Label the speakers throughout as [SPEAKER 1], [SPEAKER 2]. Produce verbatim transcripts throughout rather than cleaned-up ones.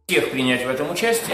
[SPEAKER 1] всех принять в этом участие.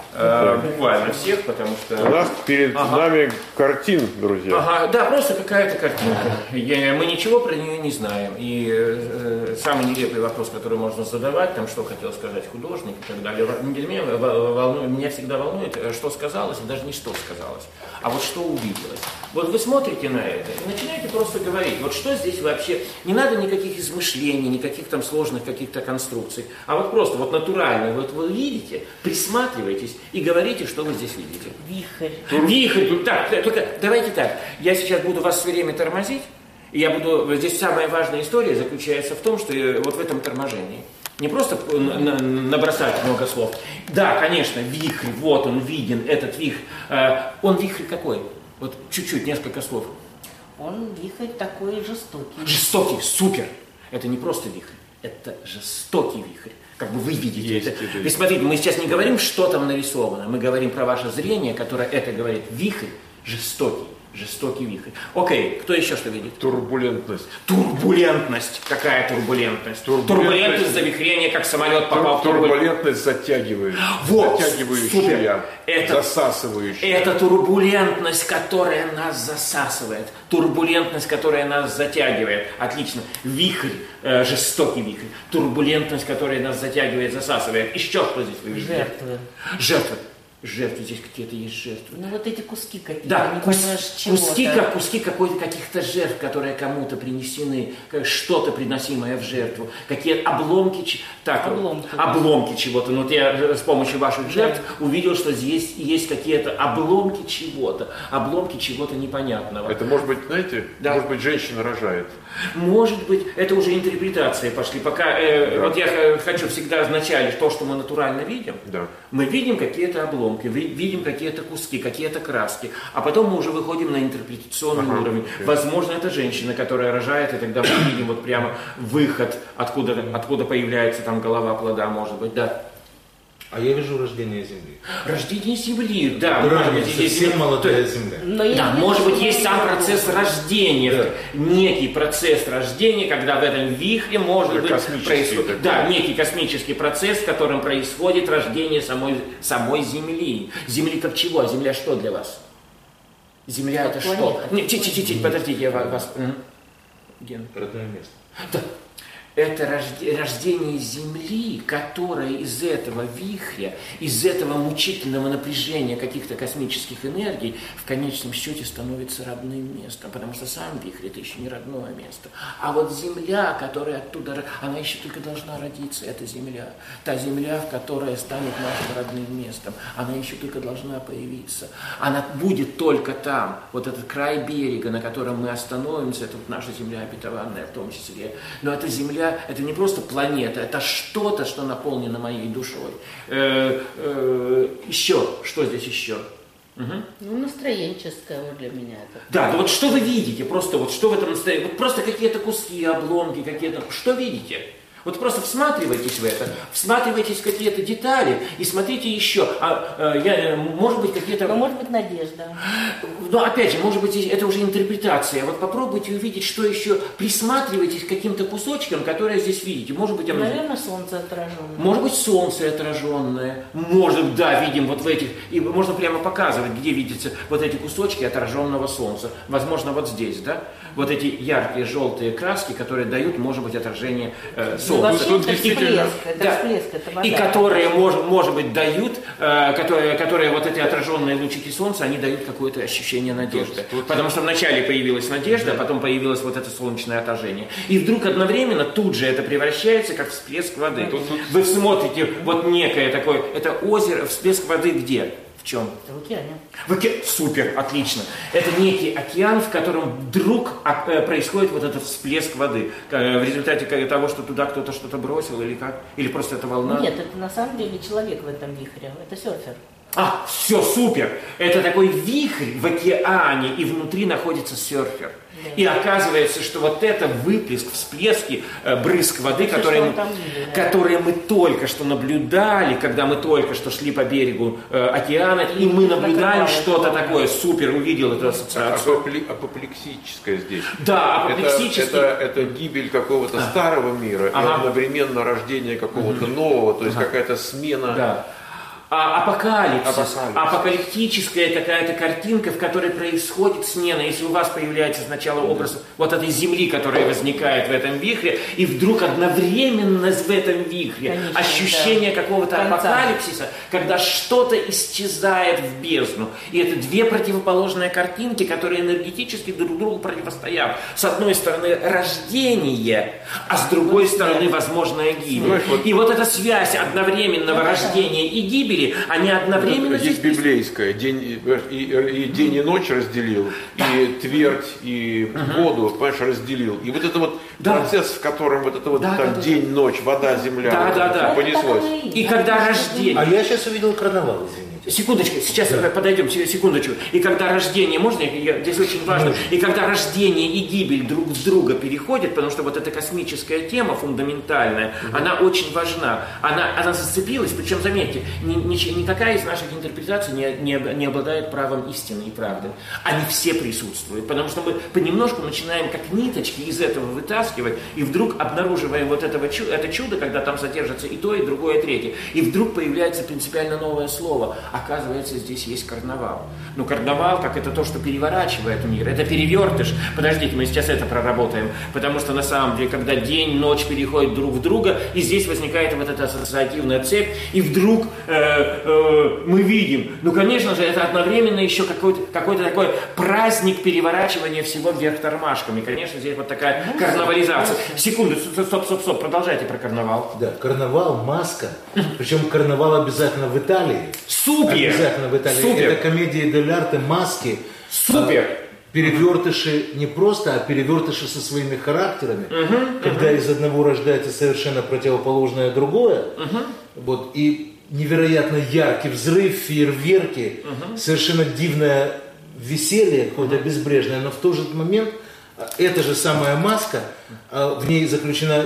[SPEAKER 1] Э, буквально всех, потому что...
[SPEAKER 2] У нас перед ага. нами картин, друзья.
[SPEAKER 1] Ага, да, просто какая-то картинка. Я, мы ничего про нее не знаем. И э, самый нелепый вопрос, который можно задавать, там, что хотел сказать художник и так далее. Для меня, волнует, меня всегда волнует, что сказалось, и даже не что сказалось, а вот что увиделось. Вот вы смотрите на это и начинаете просто говорить, вот что здесь вообще, не надо никаких измышлений, никаких там сложных каких-то конструкций, а вот просто вот натурально, вот вы видите, присматриваетесь и говорите, что вы здесь видите.
[SPEAKER 3] Вихрь.
[SPEAKER 1] Вихрь. Так, только давайте так, я сейчас буду вас все время тормозить, и я буду, здесь самая важная история заключается в том, что вот в этом торможении. Не просто набросать много слов. Да, конечно, вихрь, вот он виден, этот вихрь. Он вихрь какой? Вот чуть-чуть, несколько слов.
[SPEAKER 3] Он вихрь такой жестокий.
[SPEAKER 1] Жестокий, супер. Это не просто вихрь, это жестокий вихрь. Как бы вы видите
[SPEAKER 2] Есть,
[SPEAKER 1] это.
[SPEAKER 2] это.
[SPEAKER 1] Вы смотрите, мы сейчас не говорим, что там нарисовано. Мы говорим про ваше зрение, которое это говорит. Вихрь жестокий. Жестокий вихрь. Окей, кто еще что видит?
[SPEAKER 2] Турбулентность.
[SPEAKER 1] Турбулентность. Какая турбулентность?
[SPEAKER 2] Турбулентность,
[SPEAKER 1] турбулентность завихрения, как самолет попал в турбулентность.
[SPEAKER 2] Турбулентность затягивающая.
[SPEAKER 1] Вот,
[SPEAKER 2] затягивающая,
[SPEAKER 1] это,
[SPEAKER 2] засасывающая.
[SPEAKER 1] Это турбулентность, которая нас засасывает. Турбулентность, которая нас затягивает. Отлично. Вихрь, э, жестокий вихрь. Турбулентность, которая нас затягивает, засасывает. Еще что здесь вы видите?
[SPEAKER 3] Жертвы.
[SPEAKER 1] Жертвы. Жертвы, здесь какие-то есть жертвы.
[SPEAKER 3] Ну вот эти куски какие-то,
[SPEAKER 1] да,
[SPEAKER 3] не
[SPEAKER 1] кус,
[SPEAKER 3] понимаешь чего-то.
[SPEAKER 1] Куски, как, куски какой-то, каких-то жертв, которые кому-то принесены, что-то приносимое в жертву, какие обломки, так,
[SPEAKER 3] обломки,
[SPEAKER 1] обломки чего-то. Ну, вот я с помощью ваших жертв да. увидел, что здесь есть какие-то обломки чего-то, обломки чего-то непонятного.
[SPEAKER 2] Это может быть, знаете,
[SPEAKER 1] да.
[SPEAKER 2] может быть, женщина рожает.
[SPEAKER 1] Может быть, это уже интерпретации пошли. Пока, э, да. вот я хочу всегда вначале то, что мы натурально видим,
[SPEAKER 2] да.
[SPEAKER 1] мы видим какие-то обломки, видим какие-то куски, какие-то краски, а потом мы уже выходим на интерпретационный ага, уровень. Okay. Возможно, это женщина, которая рожает, и тогда мы видим вот прямо выход, откуда, откуда появляется там голова плода, может быть, да.
[SPEAKER 4] А я вижу рождение Земли.
[SPEAKER 1] Рождение Земли, да.
[SPEAKER 4] Может быть, совсем молодая Земля.
[SPEAKER 1] Но да, может быть, есть сам процесс рождения, да. некий процесс рождения, когда в этом вихре может быть происходит, да, некий космический процесс, в котором происходит рождение самой, самой Земли. Земли как чего? Земля что для вас? Земля это что? Чуть-чуть, подождите, я вас...
[SPEAKER 4] Ген. Родное место.
[SPEAKER 1] Да. Это рождение Земли, которая из этого вихря, из этого мучительного напряжения каких-то космических энергий в конечном счете становится родным местом, потому что сам вихрь это еще не родное место. А вот Земля, которая оттуда, она еще только должна родиться, эта Земля. Та Земля, в которой станет нашим родным местом, она еще только должна появиться. Она будет только там, вот этот край берега, на котором мы остановимся, это вот наша Земля обетованная в том числе. Но эта Земля это не просто планета, это что-то, что наполнено моей душой. Э, э, еще, что здесь еще? Угу.
[SPEAKER 3] Ну, настроенческое вот для меня это.
[SPEAKER 1] Да, вот что вы видите, просто вот что в этом настроении, вот просто какие-то куски, обломки, какие-то, что видите? Вот просто всматривайтесь в это, всматривайтесь в какие-то детали и смотрите еще. А, а, я, может быть, какие-то...
[SPEAKER 3] Ну, может быть, надежда.
[SPEAKER 1] Но опять же, может быть, это уже интерпретация. Вот попробуйте увидеть, что еще. Присматривайтесь к каким-то кусочкам, которые здесь видите. Может быть, оно...
[SPEAKER 3] Наверное, солнце отраженное.
[SPEAKER 1] Может быть, солнце отраженное. Может, да, видим вот в этих... И можно прямо показывать, где видятся вот эти кусочки отраженного солнца. Возможно, вот здесь, да? Вот эти яркие желтые краски, которые дают, может быть, отражение э, солнца.
[SPEAKER 3] Ну, это всплеск, это
[SPEAKER 1] да.
[SPEAKER 3] всплеск, это вода.
[SPEAKER 1] И которые, может, может быть, дают, э, которые, которые вот эти отраженные лучики солнца, они дают какое-то ощущение надежды. Тут, тут... Потому что вначале появилась надежда, а потом появилось вот это солнечное отражение. И вдруг одновременно тут же это превращается как всплеск воды. Тут, тут... Вы смотрите, вот некое такое, это озеро, всплеск воды где? В чем?
[SPEAKER 3] В океане.
[SPEAKER 1] В оке... Супер, отлично. Это некий океан, в котором вдруг происходит вот этот всплеск воды. В результате того, что туда кто-то что-то бросил или как? Или просто это волна?
[SPEAKER 3] Нет, это на самом деле человек в этом вихре. Это серфер.
[SPEAKER 1] А, все, супер! Это такой вихрь в океане, и внутри находится серфер. Да. И оказывается, что вот это выплеск, всплески, брызг воды, которые мы, которые мы только что наблюдали, когда мы только что шли по берегу э, океана, и, и мы наблюдаем что-то такое. Супер, увидел эту ассоциацию.
[SPEAKER 2] Апопли, апоплексическое здесь.
[SPEAKER 1] Да, апоплексическое.
[SPEAKER 2] Это, это, это гибель какого-то а. старого мира, ага. и одновременно рождение какого-то угу. нового, то есть ага. какая-то смена. Да. А апокалипсис, апокалипсис, апокалиптическая какая-то картинка, в которой происходит смена. Если у вас появляется сначала образ вот этой земли, которая возникает в этом вихре, и вдруг одновременно в этом вихре Конечно, ощущение да. какого-то Конца. апокалипсиса, когда что-то исчезает в бездну. И это две противоположные картинки, которые энергетически друг другу противостоят. С одной стороны рождение, а с другой стороны возможная гибель. И вот эта связь одновременного рождения и гибели, они одновременно здесь библейское, день и, и день и ночь разделил, да. и твердь и угу. воду, понимаешь, разделил. И вот это вот да. процесс, в котором вот это вот да, там да, день, да. ночь, вода, земля,
[SPEAKER 1] да,
[SPEAKER 2] вот
[SPEAKER 1] да, да.
[SPEAKER 2] понеслось.
[SPEAKER 1] И когда рождение.
[SPEAKER 4] А я сейчас увидел карнавал, извините.
[SPEAKER 1] Секундочку, сейчас да. подойдем, секундочку. И когда рождение, можно, я, здесь очень важно, можно. И когда рождение и гибель друг в друга переходят, потому что вот эта космическая тема фундаментальная, угу. она очень важна. Она, она зацепилась, причем, заметьте, ни, ни, никакая из наших интерпретаций не, не, не обладает правом истины и правды. Они все присутствуют, потому что мы понемножку начинаем как ниточки из этого вытаскивать, и вдруг обнаруживаем вот этого, это чудо, когда там содержится и то, и другое, и третье. И вдруг появляется принципиально новое слово. Оказывается, здесь есть карнавал. Ну, карнавал, как это то, что переворачивает мир. Это перевертыш. Подождите, мы сейчас это проработаем. Потому что на самом деле, когда день, ночь переходят друг в друга, и здесь возникает вот эта ассоциативная цепь, и вдруг э, э, мы видим, ну, конечно же, это одновременно еще какой-то, какой-то такой праздник переворачивания всего вверх тормашками. Конечно, здесь вот такая карнавализация. Секунду, стоп, стоп, стоп, продолжайте про карнавал.
[SPEAKER 4] Да, карнавал, маска. Причем карнавал обязательно в Италии.
[SPEAKER 1] Супер!
[SPEAKER 4] Обязательно в Италии.
[SPEAKER 1] Супер.
[SPEAKER 4] Это комедия дель арте, маски.
[SPEAKER 1] Супер!
[SPEAKER 4] Перевертыши не просто, а перевертыши со своими характерами.
[SPEAKER 1] Угу,
[SPEAKER 4] когда
[SPEAKER 1] угу.
[SPEAKER 4] из одного рождается совершенно противоположное другое.
[SPEAKER 1] Угу.
[SPEAKER 4] Вот, и невероятно яркий взрыв, фейерверки, угу. совершенно дивное веселье, какое-то угу. безбрежное. Но в тот же момент эта же самая маска, в ней заключена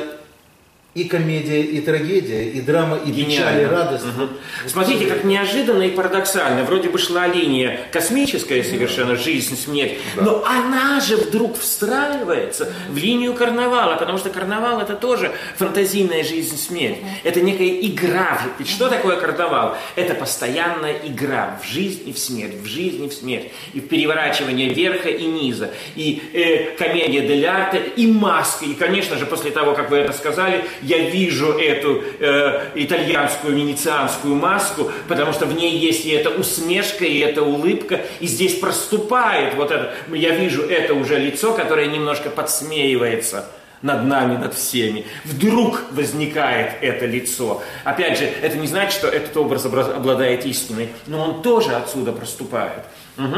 [SPEAKER 4] и комедия, и трагедия, и драма, и печаль, и радость.
[SPEAKER 1] Угу. Смотрите, как неожиданно и парадоксально. Вроде бы шла линия космическая совершенно, жизнь, смерть, да. но она же вдруг встраивается в линию карнавала, потому что карнавал это тоже фантазийная жизнь, смерть. Это некая игра. Ведь что такое карнавал? Это постоянная игра в жизнь и в смерть, в жизнь и в смерть, и в переворачивание верха и низа, и э, комедия дель арте, и маска. И, конечно же, после того, как вы это сказали, я вижу эту э, итальянскую венецианскую маску, потому что в ней есть и эта усмешка, и эта улыбка, и здесь проступает вот это. Я вижу это уже лицо, которое немножко подсмеивается над нами, над всеми. Вдруг возникает это лицо. Опять же, это не значит, что этот образ обладает истиной, но он тоже отсюда проступает. Угу.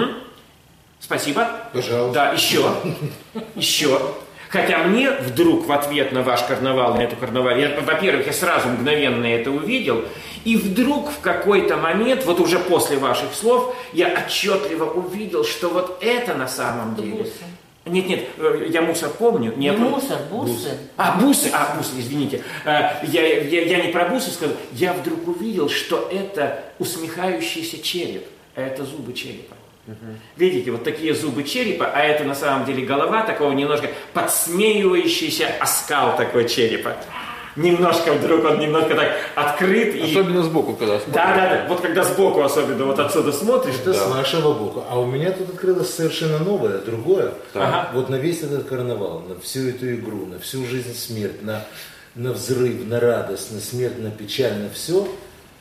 [SPEAKER 1] Спасибо.
[SPEAKER 4] Пожалуйста.
[SPEAKER 1] Да, еще. Еще. Хотя мне вдруг в ответ на ваш карнавал, на эту карнавал, я, во-первых, я сразу мгновенно это увидел, и вдруг в какой-то момент, вот уже после ваших слов, я отчетливо увидел, что вот это на самом деле...
[SPEAKER 3] Бусы.
[SPEAKER 1] Нет, нет, я мусор помню.
[SPEAKER 3] Не, не
[SPEAKER 1] про...
[SPEAKER 3] мусор, бусы.
[SPEAKER 1] А, бусы, а, бусы, извините. Я, я, я не про бусы сказал, я вдруг увидел, что это усмехающийся череп, а это зубы черепа. Угу. Видите, вот такие зубы черепа, а это на самом деле голова такого немножко подсмеивающийся оскал такой черепа. Немножко вдруг он немножко так открыт.
[SPEAKER 2] Особенно
[SPEAKER 1] и...
[SPEAKER 2] сбоку, когда смотришь.
[SPEAKER 1] Да, да, да. Вот когда сбоку особенно вот отсюда смотришь.
[SPEAKER 4] Это
[SPEAKER 1] да.
[SPEAKER 4] с нашего боку. А у меня тут открылось совершенно новое, другое.
[SPEAKER 1] Ага.
[SPEAKER 4] Вот на весь этот карнавал, на всю эту игру, на всю жизнь смерть, на, на взрыв, на радость, на смерть, на печаль, на все,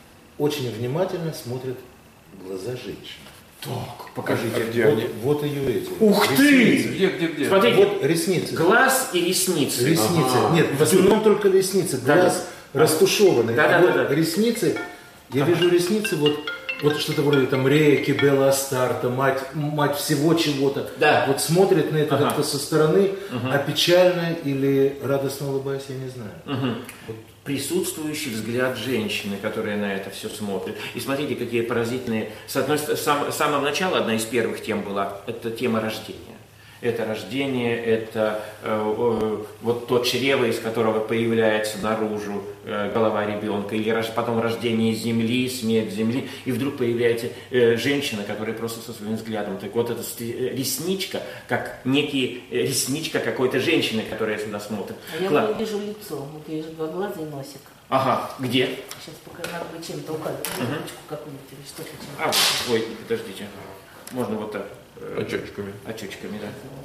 [SPEAKER 4] очень внимательно смотрят глаза женщин.
[SPEAKER 1] Так, покажите.
[SPEAKER 2] А где
[SPEAKER 4] вот,
[SPEAKER 2] они?
[SPEAKER 4] Вот ее эти.
[SPEAKER 1] Ух
[SPEAKER 4] ресницы.
[SPEAKER 1] ты!
[SPEAKER 2] Где, где, где?
[SPEAKER 1] Смотрите,
[SPEAKER 4] вот ресницы.
[SPEAKER 1] Глаз и ресницы.
[SPEAKER 4] Ресницы.
[SPEAKER 1] Ага.
[SPEAKER 4] Нет, в основном только ресницы. Глаз
[SPEAKER 1] да,
[SPEAKER 4] растушеванный.
[SPEAKER 1] да,
[SPEAKER 4] а
[SPEAKER 1] да,
[SPEAKER 4] вот
[SPEAKER 1] да, да.
[SPEAKER 4] ресницы, я ага. вижу ресницы вот вот что-то вроде там Реки, Белла Астарта, мать, мать всего чего-то.
[SPEAKER 1] Да.
[SPEAKER 4] Вот смотрит на это
[SPEAKER 1] ага.
[SPEAKER 4] как-то со стороны, угу. а печально или радостно улыбаясь, я не знаю.
[SPEAKER 1] Угу.
[SPEAKER 4] Вот.
[SPEAKER 1] Присутствующий взгляд женщины, которая на это все смотрит. И смотрите, какие поразительные... С одной стороны, с самого начала одна из первых тем была, это тема рождения. Это рождение, это э, э, вот то чрево, из которого появляется наружу э, голова ребенка, или рож, потом рождение земли, смерть земли, и вдруг появляется э, женщина, которая просто со своим взглядом, так вот эта ресничка, как некий э, ресничка какой-то женщины, которая сюда смотрит.
[SPEAKER 3] А я
[SPEAKER 1] Кла...
[SPEAKER 3] вижу лицо, вот я вижу два глаза и носик.
[SPEAKER 1] Ага, где?
[SPEAKER 3] Сейчас пока надо бы чем-то указать,
[SPEAKER 1] угу.
[SPEAKER 3] ручку какую-нибудь или что-то.
[SPEAKER 1] А, ой, подождите, можно вот так.
[SPEAKER 2] Очечками.
[SPEAKER 1] Очечками,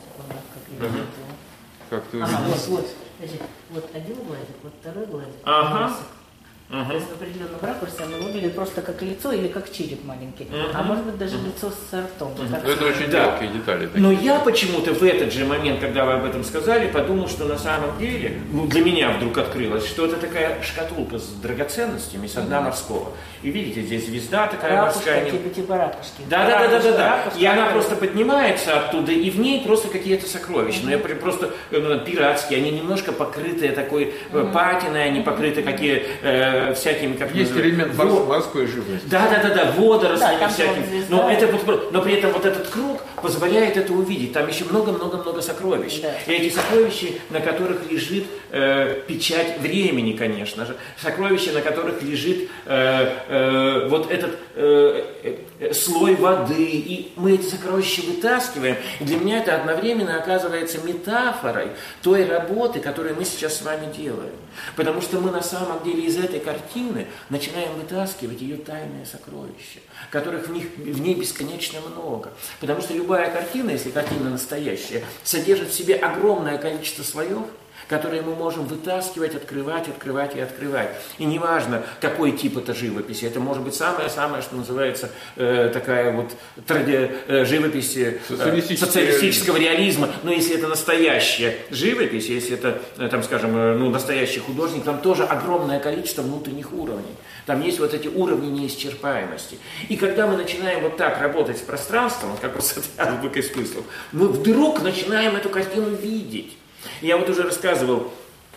[SPEAKER 1] да.
[SPEAKER 2] Угу. Как ты
[SPEAKER 3] ага, вот, вот, вот один глазик, вот второй глазик.
[SPEAKER 1] Ага.
[SPEAKER 3] Uh-huh. То есть в определенном ракурсе оно выглядит просто как лицо или как череп маленький. Uh-huh. А может быть даже лицо с ртом.
[SPEAKER 2] Uh-huh. Так, это очень да. мелкие детали. Такие.
[SPEAKER 1] Но я почему-то в этот же момент, когда вы об этом сказали, подумал, что на самом деле, ну, для меня вдруг открылось, что это такая шкатулка с драгоценностями со дна uh-huh. морского. И видите, здесь звезда такая
[SPEAKER 3] ракушка,
[SPEAKER 1] морская.
[SPEAKER 3] Типа, типа ракушки.
[SPEAKER 1] Да, да, да, да, да, да. И она
[SPEAKER 3] ракушка.
[SPEAKER 1] просто поднимается оттуда, и в ней просто какие-то сокровища. Uh-huh. Но я просто ну, пиратские, они немножко покрытые такой uh-huh. патиной, они покрыты какие э, всякими как
[SPEAKER 2] есть элемент вот. морской живности.
[SPEAKER 1] Да, да, да, да, водоросли
[SPEAKER 3] да,
[SPEAKER 1] всякие. Но, это, но при этом вот этот круг позволяет это увидеть. Там еще много-много-много сокровищ. Да. И эти сокровища, на которых лежит э, печать времени, конечно же. Сокровища, на которых лежит э, э, вот этот э, э, слой воды. И мы эти сокровища вытаскиваем. И для меня это одновременно оказывается метафорой той работы, которую мы сейчас с вами делаем. Потому что мы на самом деле из этой картины начинаем вытаскивать ее тайные сокровища, которых в, них, в ней бесконечно много. Потому что любая картина, если картина настоящая, содержит в себе огромное количество слоев, которые мы можем вытаскивать, открывать, открывать и открывать. И неважно, какой тип это живописи. Это может быть самое-самое, что называется, э, такая вот тради, э, живопись э, социалистического реализма. Но если это настоящая живопись, если это, э, там, скажем, э, ну, настоящий художник, там тоже огромное количество внутренних уровней. Там есть вот эти уровни неисчерпаемости. И когда мы начинаем вот так работать с пространством, как вот с этой азбукой смыслов, мы вдруг начинаем эту картину видеть. Я вот уже рассказывал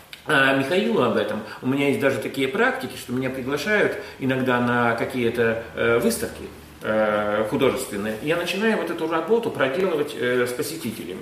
[SPEAKER 1] э, Михаилу об этом. У меня есть даже такие практики, что меня приглашают иногда на какие-то э, выставки э, художественные. И я начинаю вот эту работу проделывать э, с посетителями.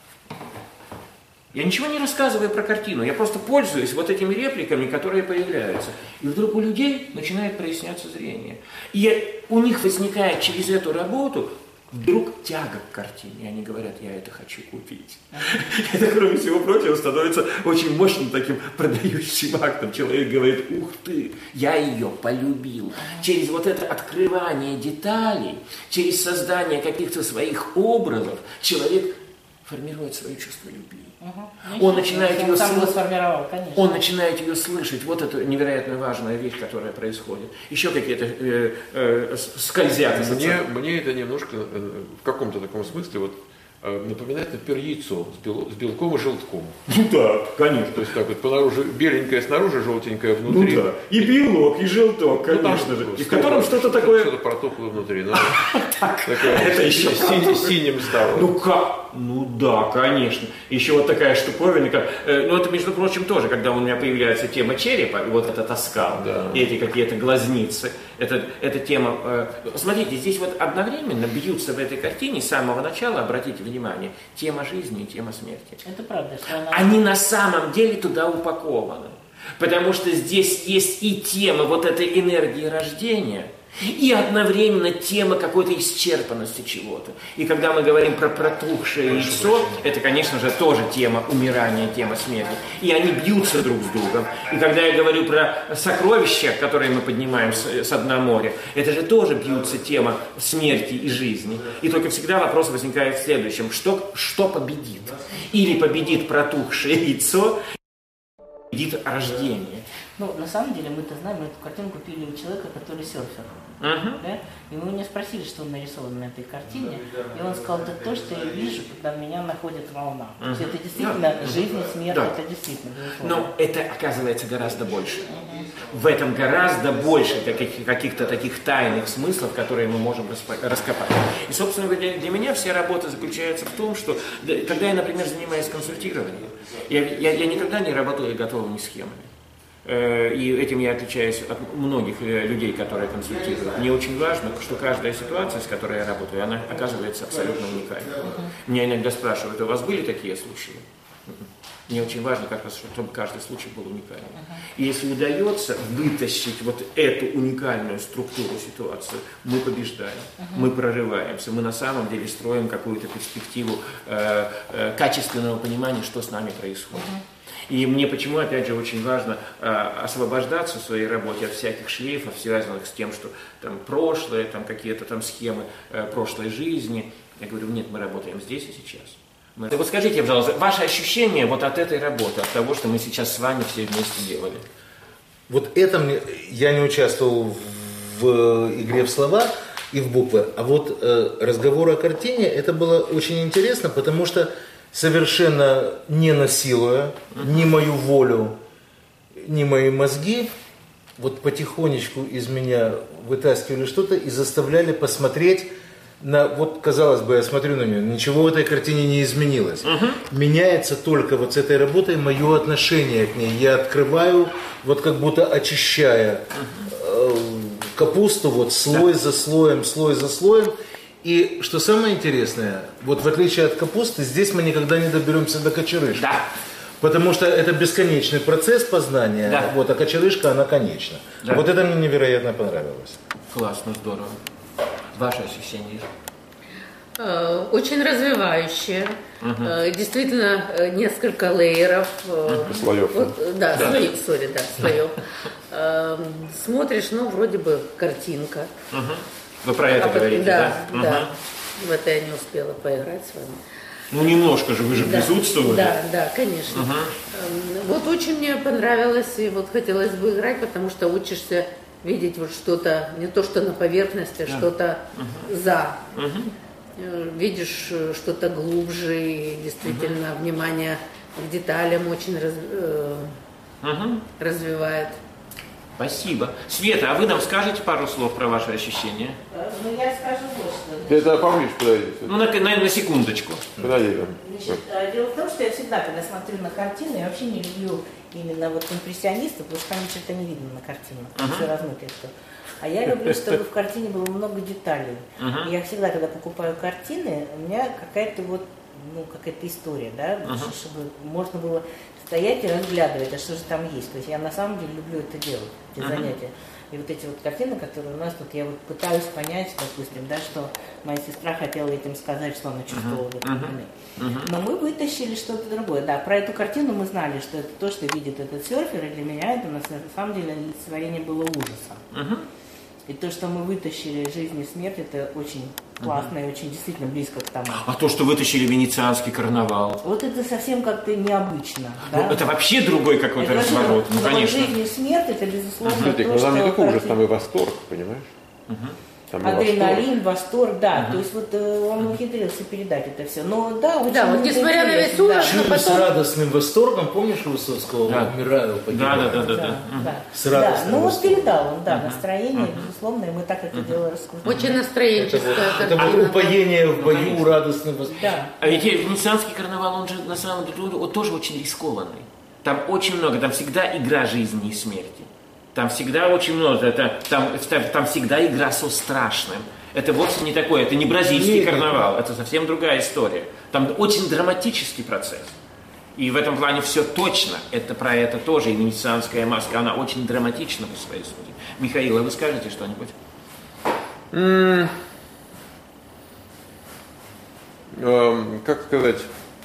[SPEAKER 1] Я ничего не рассказываю про картину, я просто пользуюсь вот этими репликами, которые появляются. И вдруг у людей начинает проясняться зрение. И у них возникает через эту работу вдруг тяга к картине, они говорят, я это хочу купить. Это, кроме всего прочего, становится очень мощным таким продающим актом. Человек говорит, ух ты, я ее полюбил. Через вот это открывание деталей, через создание каких-то своих образов, человек формирует свое чувство любви. Угу. Он, начинает ее слышать, он начинает ее слышать. Вот это невероятно важная вещь, которая происходит. Еще какие-то э, э, скользят.
[SPEAKER 2] Мне, мне это немножко э, в каком-то таком смысле вот, э, напоминает, например, яйцо с, бел, с белком и желтком.
[SPEAKER 1] Ну да, конечно.
[SPEAKER 2] То есть так вот, понаружи, беленькое снаружи, желтенькое внутри.
[SPEAKER 1] Ну да, и белок, и желток, конечно ну, же. И в котором что-то такое...
[SPEAKER 2] Что-то протухло внутри.
[SPEAKER 1] Это еще
[SPEAKER 2] синим стало.
[SPEAKER 1] Ну как? Ну да, конечно. Еще вот такая штуковина, как, э, ну это, между прочим, тоже, когда у меня появляется тема черепа, и вот этот оскал,
[SPEAKER 2] да.
[SPEAKER 1] и эти какие-то глазницы, это, эта тема, э, смотрите, здесь вот одновременно бьются в этой картине с самого начала, обратите внимание, тема жизни и тема смерти.
[SPEAKER 3] Это правда, что она...
[SPEAKER 1] Они на самом деле туда упакованы, потому что здесь есть и тема вот этой энергии рождения, и одновременно тема какой-то исчерпанности чего-то. И когда мы говорим про протухшее яйцо, это, конечно же, тоже тема умирания, тема смерти. И они бьются друг с другом. И когда я говорю про сокровища, которые мы поднимаем с, с дна моря, это же тоже бьются тема смерти и жизни. И только всегда вопрос возникает в следующем. Что, что победит? Или победит протухшее яйцо, Вид рождения.
[SPEAKER 3] Ну, на самом деле, мы-то знаем, мы эту картину купили у человека, который серфер.
[SPEAKER 1] Uh-huh.
[SPEAKER 3] Да? И мы у него спросили, что он нарисован на этой картине. И он сказал, это то, что я вижу, когда меня находит волна. Uh-huh. То есть это действительно да. жизнь, смерть, да. это действительно. Безусловно.
[SPEAKER 1] Но это оказывается гораздо больше. Uh-huh. В этом гораздо больше таких, каких-то таких тайных смыслов, которые мы можем раскопать. И, собственно, для, для меня вся работа заключается в том, что когда я, например, занимаюсь консультированием, я, я, я никогда не работаю готовыми схемами. И этим я отличаюсь от многих людей, которые консультируют. Мне очень важно, что каждая ситуация, с которой я работаю, она оказывается абсолютно уникальной. Uh-huh. Меня иногда спрашивают, у вас были такие случаи? Мне очень важно, как раз, чтобы каждый случай был уникальным. Uh-huh. И если удается вытащить вот эту уникальную структуру ситуации, мы побеждаем, uh-huh. мы прорываемся, мы на самом деле строим какую-то перспективу э, э, качественного понимания, что с нами происходит. Uh-huh. И мне почему, опять же, очень важно э, освобождаться в своей работе от всяких шлейфов, связанных с тем, что там прошлое, там какие-то там схемы э, прошлой жизни. Я говорю, нет, мы работаем здесь и сейчас. Мы... Вот скажите, пожалуйста, ваше ощущение вот от этой работы, от того, что мы сейчас с вами все вместе делали?
[SPEAKER 4] Вот это мне... Я не участвовал в игре в слова и в буквы, а вот э, разговор о картине, это было очень интересно, потому что совершенно не насилуя ни мою волю, ни мои мозги, вот потихонечку из меня вытаскивали что-то и заставляли посмотреть на, вот казалось бы, я смотрю на нее, ничего в этой картине не изменилось. Uh-huh. Меняется только вот с этой работой мое отношение к ней. Я открываю, вот как будто очищая uh-huh. э, капусту, вот слой yeah. за слоем, слой за слоем. И что самое интересное, вот в отличие от капусты, здесь мы никогда не доберемся до кочерышки.
[SPEAKER 1] Да.
[SPEAKER 4] Потому что это бесконечный процесс познания,
[SPEAKER 1] да.
[SPEAKER 4] вот, а кочерышка, она конечна. Да. Вот это мне невероятно понравилось.
[SPEAKER 1] Классно, здорово. Ваше ощущение?
[SPEAKER 5] Очень развивающее. Угу. Действительно, несколько лейеров.
[SPEAKER 2] Слоев.
[SPEAKER 5] Вот, да, да. Слои, сори, да, слоев. Смотришь, ну, вроде бы картинка.
[SPEAKER 1] Угу. Вы про это а говорите,
[SPEAKER 5] да?
[SPEAKER 1] Да,
[SPEAKER 5] да.
[SPEAKER 1] Угу.
[SPEAKER 5] В это я не успела поиграть с вами.
[SPEAKER 1] Ну, немножко же, вы же
[SPEAKER 5] да.
[SPEAKER 1] присутствовали.
[SPEAKER 5] Да, да, конечно. Угу. Вот очень мне понравилось, и вот хотелось бы играть, потому что учишься видеть вот что-то, не то что на поверхности, а да. что-то угу. за. Угу. Видишь что-то глубже, и действительно угу. внимание к деталям очень раз, э, угу. развивает.
[SPEAKER 1] Спасибо. Света, а вы нам скажете пару слов про ваши ощущения?
[SPEAKER 3] Ну, я скажу вот что.
[SPEAKER 2] Ты это поближе подойди.
[SPEAKER 1] Ну, на, на, на секундочку.
[SPEAKER 2] Подойди.
[SPEAKER 3] Значит, дело в том, что я всегда, когда смотрю на картины, я вообще не люблю именно вот импрессионистов, потому что там ничего не видно на картинах, uh-huh. все размытое. А я люблю, чтобы в картине было много деталей. Uh-huh. И я всегда, когда покупаю картины, у меня какая-то вот, ну, какая-то история, да, uh-huh. чтобы можно было стоять и разглядывать, а что же там есть. То есть я на самом деле люблю это делать, эти uh-huh. занятия. И вот эти вот картины, которые у нас тут, я вот пытаюсь понять, допустим, да, что моя сестра хотела этим сказать, что она чувствовала uh-huh. uh-huh. uh-huh. Но мы вытащили что-то другое. Да, про эту картину мы знали, что это то, что видит этот серфер, и для меня это на самом деле олицетворение было ужаса. Uh-huh. И то, что мы вытащили «Жизнь и смерть», это очень классно uh-huh. и очень действительно близко к тому.
[SPEAKER 1] А то, что вытащили венецианский карнавал?
[SPEAKER 3] Вот это совсем как-то необычно.
[SPEAKER 1] Ну, да? Это вообще другой какой-то это разворот. Ну, конечно.
[SPEAKER 3] «Жизнь и смерть» это, безусловно,
[SPEAKER 2] uh-huh.
[SPEAKER 3] то,
[SPEAKER 2] но
[SPEAKER 3] что...
[SPEAKER 2] там не только ужас, там и восторг, понимаешь? Uh-huh.
[SPEAKER 3] Адреналин, восторг, восторг да. Uh-huh. То есть вот он ухитрился передать это все. Но да, очень
[SPEAKER 5] да, вот несмотря на весь ужас,
[SPEAKER 4] да. потом... с радостным восторгом, помнишь Высоцкого?
[SPEAKER 1] Да.
[SPEAKER 4] Умираю, погибаю.
[SPEAKER 1] Да, да, да, да.
[SPEAKER 3] да, да.
[SPEAKER 4] С радостным
[SPEAKER 3] да. Ну вот
[SPEAKER 4] восторгом.
[SPEAKER 3] передал он, да,
[SPEAKER 1] uh-huh.
[SPEAKER 3] настроение,
[SPEAKER 1] uh-huh.
[SPEAKER 3] безусловно, и мы так это uh-huh. дело раскрутили.
[SPEAKER 5] Очень настроенческое.
[SPEAKER 4] Это, это вот упоение в бою, ну, радостный восторг.
[SPEAKER 3] Да.
[SPEAKER 1] А ведь венецианский карнавал, он же на самом деле он тоже очень рискованный. Там очень много, там всегда игра жизни и смерти. Там всегда очень много, это, там, там всегда игра со страшным. Это вовсе не такое, это не бразильский карнавал, это совсем другая история. Там очень драматический процесс. И в этом плане все точно, это про это тоже, и венецианская маска, она очень драматична по своей сути. Михаил, а вы скажете что-нибудь?
[SPEAKER 2] Mm. Um, как сказать,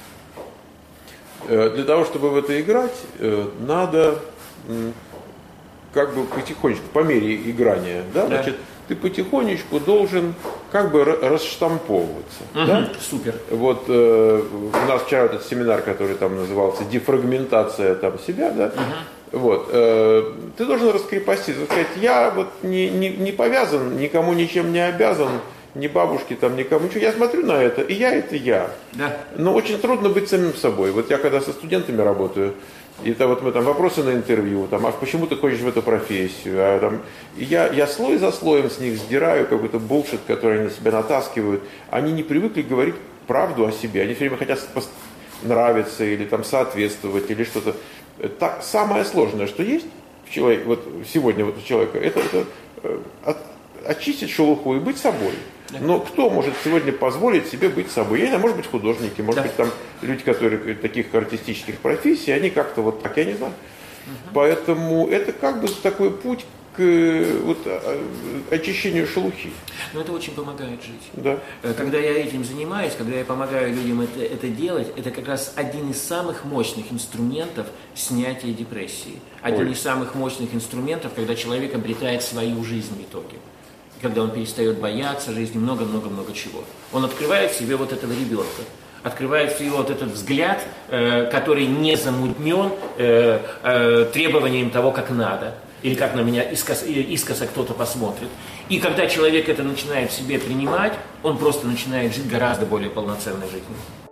[SPEAKER 2] для того, чтобы в это играть, надо как бы потихонечку, по мере играния, да,
[SPEAKER 1] да.
[SPEAKER 2] значит, ты потихонечку должен как бы расштамповываться.
[SPEAKER 1] Угу,
[SPEAKER 2] да?
[SPEAKER 1] Супер.
[SPEAKER 2] Вот э, у нас вчера этот семинар, который там назывался «Дефрагментация там, себя», да? Угу. Вот, э, ты должен раскрепоститься, сказать, я вот не, не, не повязан, никому ничем не обязан, ни бабушке, там, никому ничего. Я смотрю на это, и я это я.
[SPEAKER 1] Да.
[SPEAKER 2] Но очень трудно быть самим собой. Вот я когда со студентами работаю, и это вот мы там вопросы на интервью, там, а почему ты хочешь в эту профессию? А, там, и я, я слой за слоем с них сдираю какой-то булшит, который они на себя натаскивают. Они не привыкли говорить правду о себе. Они все время хотят нравиться или там соответствовать, или что-то. Так, самое сложное, что есть в человеке, вот сегодня вот у человека, это, это от, очистить шелуху и быть собой. Но кто может сегодня позволить себе быть собой? Я не знаю, может быть, художники, может да. быть, там люди, которые таких артистических профессий, они как-то вот так, я не знаю. Угу. Поэтому это как бы такой путь к вот, очищению шелухи.
[SPEAKER 1] Но это очень помогает жить.
[SPEAKER 2] Да.
[SPEAKER 1] Когда я этим занимаюсь, когда я помогаю людям это, это делать, это как раз один из самых мощных инструментов снятия депрессии. Один Ой. из самых мощных инструментов, когда человек обретает свою жизнь в итоге. Когда он перестает бояться жизни, много-много-много чего. Он открывает в себе вот этого ребенка, открывает в себе вот этот взгляд, э, который не замутнен э, э, требованием того, как надо, или как на меня искоса, искоса кто-то посмотрит. И когда человек это начинает в себе принимать, он просто начинает жить гораздо более полноценной жизнью.